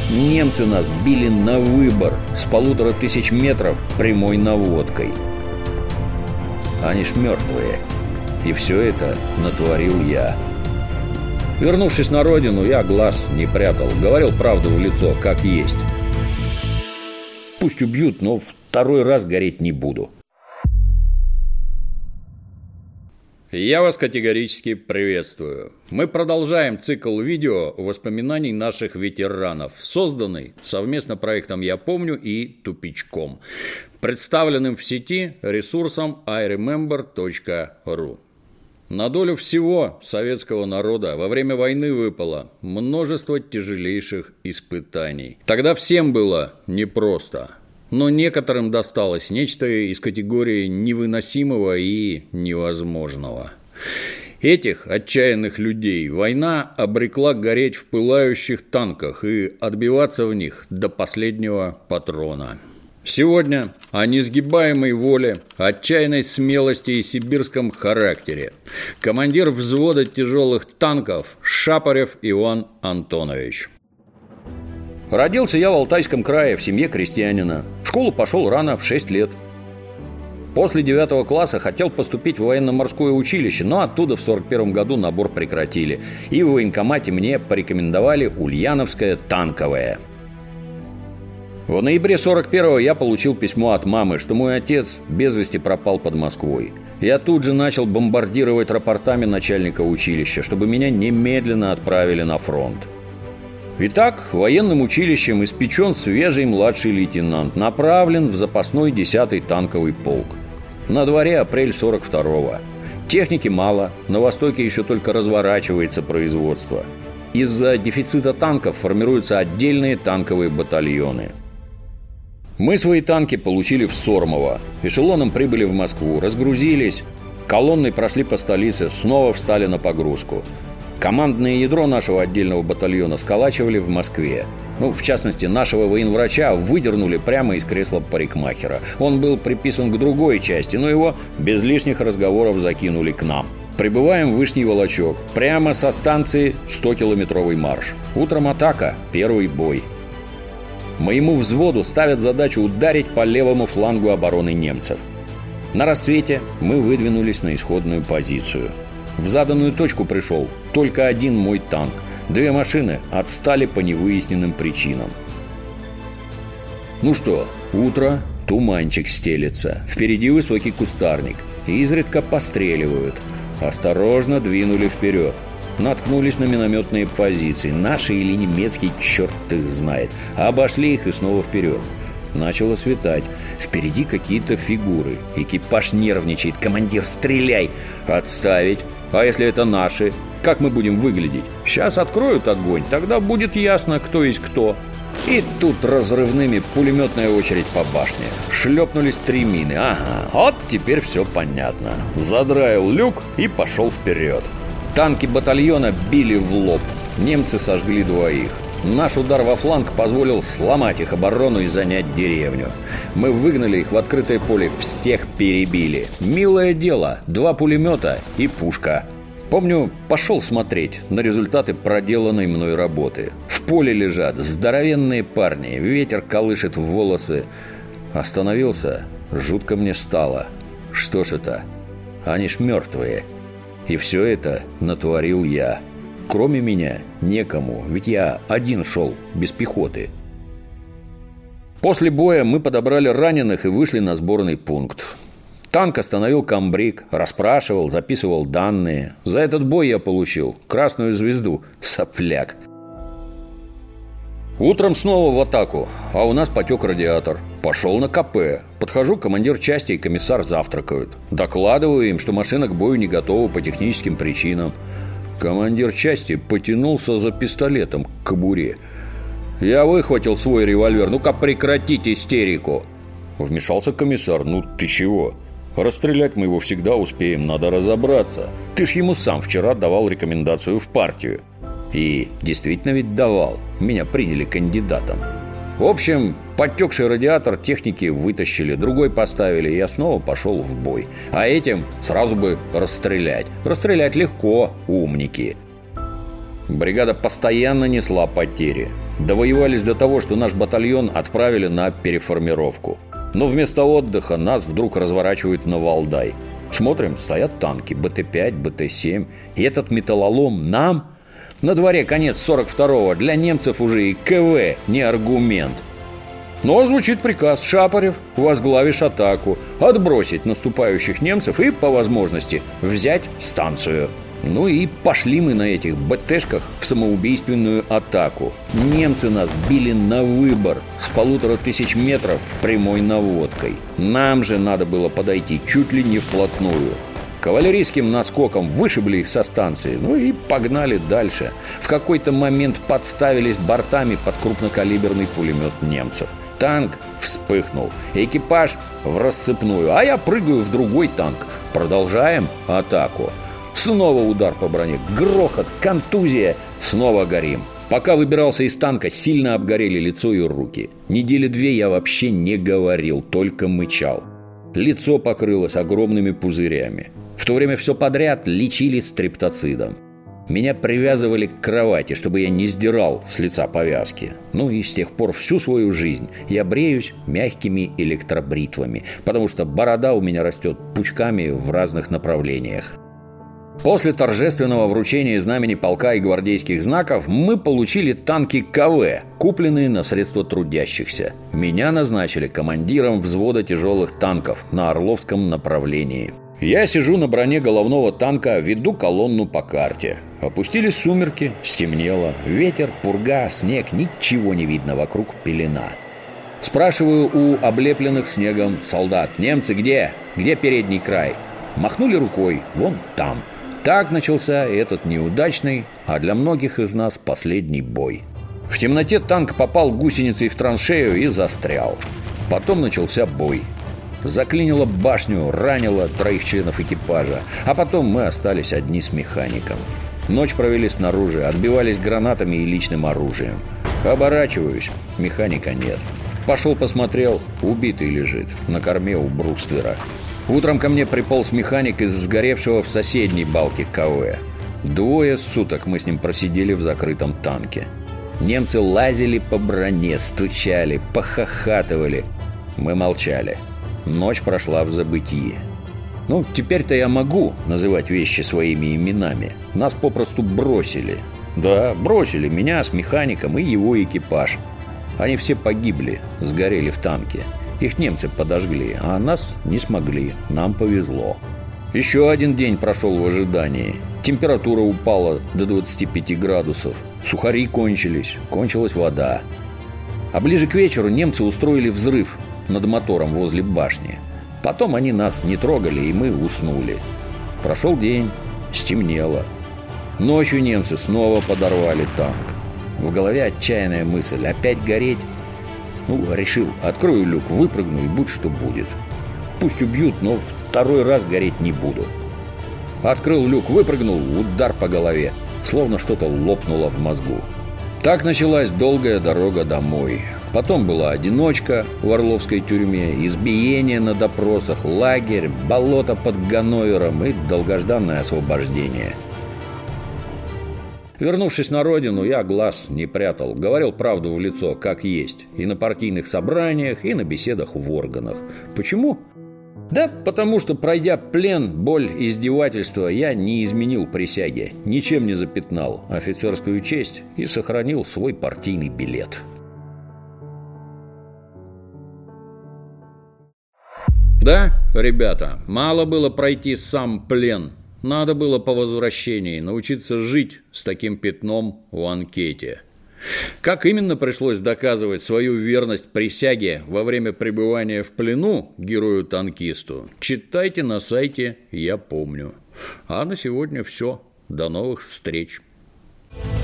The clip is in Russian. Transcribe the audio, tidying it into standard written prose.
Немцы нас били на выбор с 1500 метров прямой наводкой. Они ж мертвые. И все это натворил я. Вернувшись на родину, я глаз не прятал. Говорил правду в лицо, как есть. Пусть убьют, но второй раз гореть не буду. Я вас категорически приветствую. Мы продолжаем цикл видео воспоминаний наших ветеранов, созданный совместно проектом «Я помню» и «Тупичком», представленным в сети ресурсом iremember.ru. На долю всего советского народа во время войны выпало множество тяжелейших испытаний. Тогда всем было непросто. Но некоторым досталось нечто из категории невыносимого и невозможного. Этих отчаянных людей война обрекла гореть в пылающих танках и отбиваться в них до последнего патрона. Сегодня о несгибаемой воле, отчаянной смелости и сибирском характере. Командир взвода тяжелых танков Шапорев Иван Антонович. Родился я в Алтайском крае в семье крестьянина. В школу пошел рано, в 6 лет. После 9 класса хотел поступить в военно-морское училище, но оттуда в 1941 году набор прекратили. И в военкомате мне порекомендовали Ульяновское танковое. В ноябре 1941 я получил письмо от мамы, что мой отец без вести пропал под Москвой. Я тут же начал бомбардировать рапортами начальника училища, чтобы меня немедленно отправили на фронт. Итак, военным училищем испечен свежий младший лейтенант, направлен в запасной 10-й танковый полк. На дворе апрель 42-го. Техники мало, на Востоке еще только разворачивается производство. Из-за дефицита танков формируются отдельные танковые батальоны. Мы свои танки получили в Сормово. Эшелоном прибыли в Москву, разгрузились, колонной прошли по столице, снова встали на погрузку. Командное ядро нашего отдельного батальона сколачивали в Москве. В частности, нашего военврача выдернули прямо из кресла парикмахера. Он был приписан к другой части, но его без лишних разговоров закинули к нам. Прибываем в Вышний Волочек. Прямо со станции 100-километровый марш. Утром атака, первый бой. Моему взводу ставят задачу ударить по левому флангу обороны немцев. На рассвете мы выдвинулись на исходную позицию. В заданную точку пришел только один мой танк. 2 машины отстали по невыясненным причинам. Ну что, утро, туманчик стелется. Впереди высокий кустарник. Изредка постреливают. Осторожно двинули вперед. Наткнулись на минометные позиции. Наши или немецкие, черт их знает. Обошли их и снова вперед. Начало светать. Впереди какие-то фигуры. Экипаж нервничает. Командир, стреляй! Отставить! А если это наши? Как мы будем выглядеть? Сейчас откроют огонь, тогда будет ясно, кто есть кто. И тут разрывными пулеметная очередь по башне. Шлепнулись 3 мины. Ага, вот теперь все понятно. Задраил люк и пошел вперед. Танки батальона били в лоб. Немцы сожгли 2. Наш удар во фланг позволил сломать их оборону и занять деревню. Мы выгнали их в открытое поле, всех перебили. Милое дело, 2 пулемета и пушка. Помню, пошел смотреть на результаты проделанной мной работы. В поле лежат здоровенные парни, ветер колышет в волосы. Остановился, жутко мне стало. Что ж это? Они ж мертвые. И все это натворил я. Кроме меня некому, ведь я один шел, без пехоты. После боя мы подобрали раненых и вышли на сборный пункт. Танк остановил комбриг, расспрашивал, записывал данные. За этот бой я получил красную звезду, сопляк. Утром снова в атаку, а у нас потек радиатор. Пошел на КП. Подхожу, командир части и комиссар завтракают. Докладываю им, что машина к бою не готова по техническим причинам. Командир части потянулся за пистолетом к кобуре. Я выхватил свой револьвер. Ну-ка, прекратить истерику. Вмешался комиссар. Ну ты чего? Расстрелять мы его всегда успеем, надо разобраться. Ты ж ему сам вчера давал рекомендацию в партию. И действительно ведь давал. Меня приняли кандидатом. В общем, подтекший радиатор техники вытащили, другой поставили, и я снова пошел в бой. А этим сразу бы расстрелять. Расстрелять легко, умники. Бригада постоянно несла потери. Довоевались до того, что наш батальон отправили на переформировку. Но вместо отдыха нас вдруг разворачивают на Валдай. Смотрим, стоят танки, БТ-5, БТ-7. И этот металлолом нам? На дворе конец 42-го, для немцев уже и КВ не аргумент. Но звучит приказ: Шапарев, возглавишь атаку, отбросить наступающих немцев и, по возможности, взять станцию. Ну и пошли мы на этих БТшках в самоубийственную атаку. Немцы нас били на выбор с 1500 метров прямой наводкой. Нам же надо было подойти чуть ли не вплотную. Кавалерийским наскоком вышибли их со станции, ну и погнали дальше. В какой-то момент подставились бортами под крупнокалиберный пулемет немцев. Танк вспыхнул, экипаж в рассыпную, а я прыгаю в другой танк. Продолжаем атаку. Снова удар по броне, грохот, контузия, снова горим. Пока выбирался из танка, сильно обгорели лицо и руки. Недели 2 я вообще не говорил, только мычал. Лицо покрылось огромными пузырями. В то время все подряд лечили стрептоцидом. Меня привязывали к кровати, чтобы я не сдирал с лица повязки. Ну и с тех пор всю свою жизнь я бреюсь мягкими электробритвами, потому что борода у меня растет пучками в разных направлениях. После торжественного вручения знамени полка и гвардейских знаков мы получили танки КВ, купленные на средства трудящихся. Меня назначили командиром взвода тяжелых танков на Орловском направлении. Я сижу на броне головного танка, веду колонну по карте. Опустились сумерки, стемнело, ветер, пурга, снег, ничего не видно, вокруг пелена. Спрашиваю у облепленных снегом солдат: немцы где? Где передний край? Махнули рукой: вон там. Так начался этот неудачный, а для многих из нас последний бой. В темноте танк попал гусеницей в траншею и застрял. Потом начался бой. Заклинило башню, ранило 3 членов экипажа. А потом мы остались одни с механиком. Ночь провели снаружи, отбивались гранатами и личным оружием. Оборачиваюсь, механика нет. Пошел посмотрел, убитый лежит на корме у бруствера. Утром ко мне приполз механик из сгоревшего в соседней балке КВ. 2 суток мы с ним просидели в закрытом танке. Немцы лазили по броне, стучали, похохатывали. Мы молчали. Ночь прошла в забытии. Ну, теперь-то я могу называть вещи своими именами. Нас попросту бросили. Да, бросили меня с механиком и его экипаж. Они все погибли, сгорели в танке. Их немцы подожгли, а нас не смогли. Нам повезло. Еще один день прошел в ожидании. Температура упала до 25 градусов. Сухари кончились, кончилась вода. А ближе к вечеру немцы устроили взрыв над мотором возле башни. Потом они нас не трогали, и мы уснули. Прошел день, стемнело. Ночью немцы снова подорвали танк. В голове отчаянная мысль: опять гореть? Ну, решил, открою люк, выпрыгну и будь что будет. Пусть убьют, но второй раз гореть не буду. Открыл люк, выпрыгнул, удар по голове. Словно что-то лопнуло в мозгу. Так началась долгая дорога домой. Потом была одиночка в Орловской тюрьме, избиение на допросах, лагерь, болото под Ганновером и долгожданное освобождение. Вернувшись на родину, я глаз не прятал. Говорил правду в лицо, как есть. И на партийных собраниях, и на беседах в органах. Почему? Да потому что, пройдя плен, боль, издевательства, я не изменил присяге. Ничем не запятнал офицерскую честь и сохранил свой партийный билет. Да, ребята, мало было пройти сам плен. Надо было по возвращении научиться жить с таким пятном в анкете. Как именно пришлось доказывать свою верность присяге во время пребывания в плену герою-танкисту, читайте на сайте «Я помню». А на сегодня все. До новых встреч.